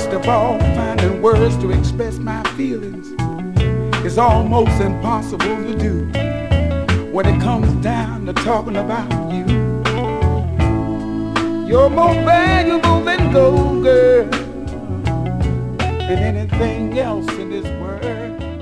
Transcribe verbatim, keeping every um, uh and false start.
worst of all, finding words to express my feelings is almost impossible to do when it comes down to talking about you. You're more valuable than gold, girl, and anything else in this world.